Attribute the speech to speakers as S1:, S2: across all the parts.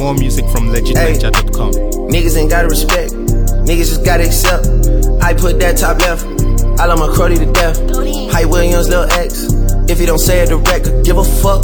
S1: More music from legitninja.com.
S2: Niggas ain't gotta respect, niggas just gotta accept. I put that top left, I love my cruddy to death. Hype Williams, Lil X. If you don't say it direct, could give a fuck.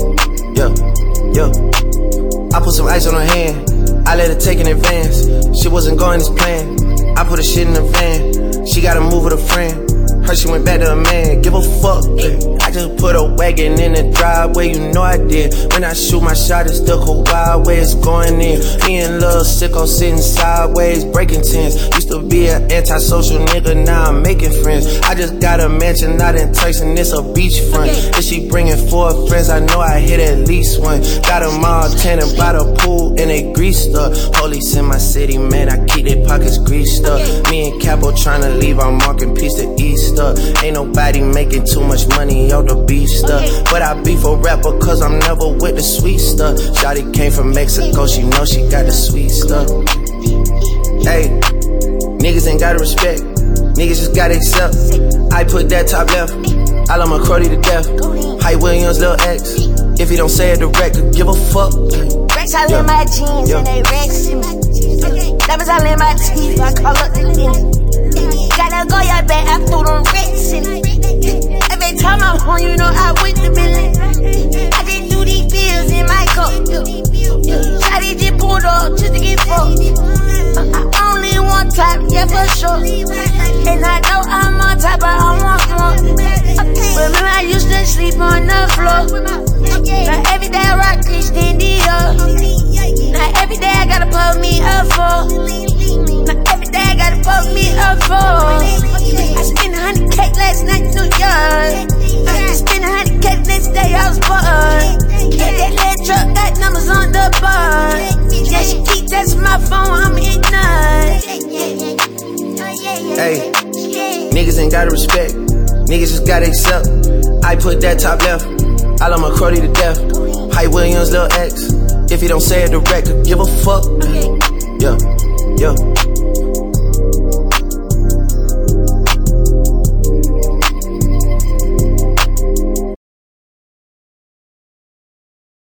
S2: I put some ice on her hand, I let her take in advance. Shit wasn't going as planned, I put her shit in the van. She gotta move with a friend, heard she went back to a man. Give a fuck, I just put a wagon in the driveway, you know I did. When I shoot my shot, it's the whole wild way it's going in. Me and Lil Sicko sitting sideways, breaking tents. Used to be an antisocial nigga, now I'm making friends. I just got a mansion, not in Turks, and it's a beachfront. If she bringing 4 friends, I know I hit at least one. Got them all tanning by the pool, and they greased up. Police in my city, man, I keep their pockets greased up. Me and Capo tryna leave, I'm marking piece to Easter. Ain't nobody making too much money off the beef stuff. But I beef a rapper cause I'm never with the sweet stuff. Shawty came from Mexico, she know she got the sweet stuff. Hey, niggas ain't gotta respect, niggas just gotta accept. I put that top left, I love my cruddy to death. Hype Williams, Lil X. If you don't say it direct, could give a fuck.
S3: Rex all in my jeans and they Rex in me. Diamonds all in my teeth, I call up the lens. Gotta go your back, I threw them Rex in me. Every time I'm home, you know I went to Billy. I just do these pills in my cup. Shawty just pulled up just to get fucked. I only one time, yeah for sure. And I know I'm on top, but I want more. Remember I used to sleep on the floor. Now every day I rock Christian Dior. Now every day I gotta put me up for. Now every day I gotta put me up for. I spent 100K last night in New York. I spent 100K next day I was bored. Yeah, that little truck got numbers on the board. Yeah, she keep texting my phone, I'm ignorant.
S2: Hey, niggas ain't gotta respect, niggas just gotta accept. I put that top left, I love my cruddy to death. Hype Williams, Lil X. If you don't say it direct, could give a fuck. Yeah.